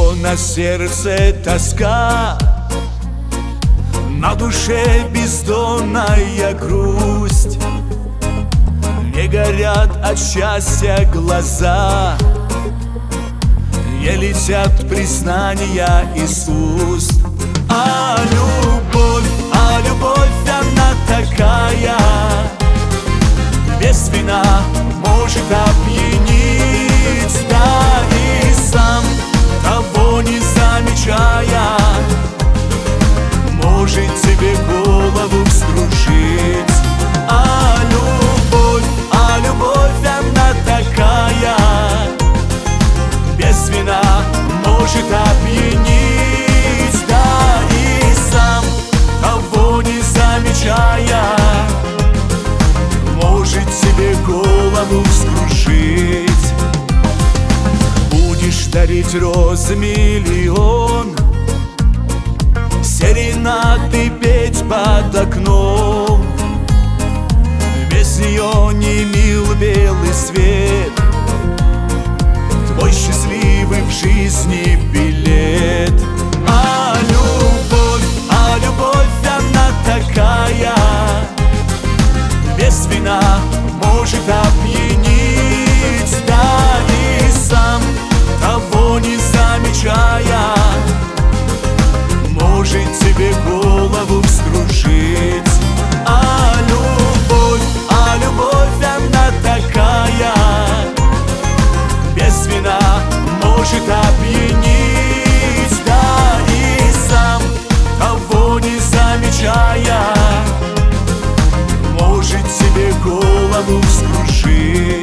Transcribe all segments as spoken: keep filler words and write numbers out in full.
но на сердце тоска, на душе бездонная грусть. Не горят от счастья глаза, не летят признания из уст. А любовь, а любовь, она такая, без вина может опьянить, да и сам, того не замечая, может тебе голову вскружить. А любовь, а любовь, она такая, без вина может опьянить, да и сам, того не замечая, может тебе голову вскружить. Будешь дарить розы миллион, серенады петь под окном, без нее не мил белый свет, твой счастливый в жизни билет. А любовь, а любовь, она такая, без вина может опьянить, да и сам, того не замечая, может тебе голову вскружить. А любовь, а любовь, она такая, без вина может опьянить, да и сам, того не замечая, может тебе голову вскружить.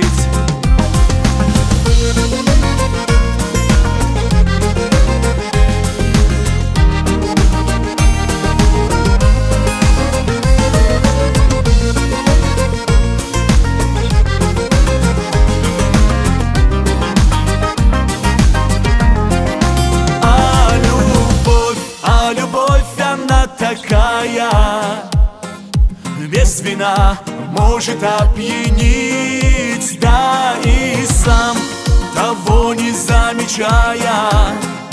Такая, без вина может опьянить, да и сам, того не замечая,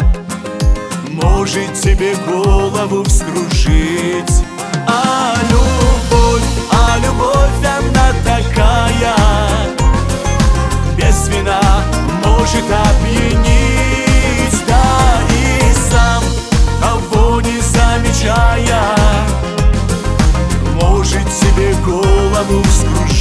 может тебе голову вскружить. А любовь, а любовь, она такая, без вина может опьянить, да и сам, того не замечая, может тебе голову вскружить.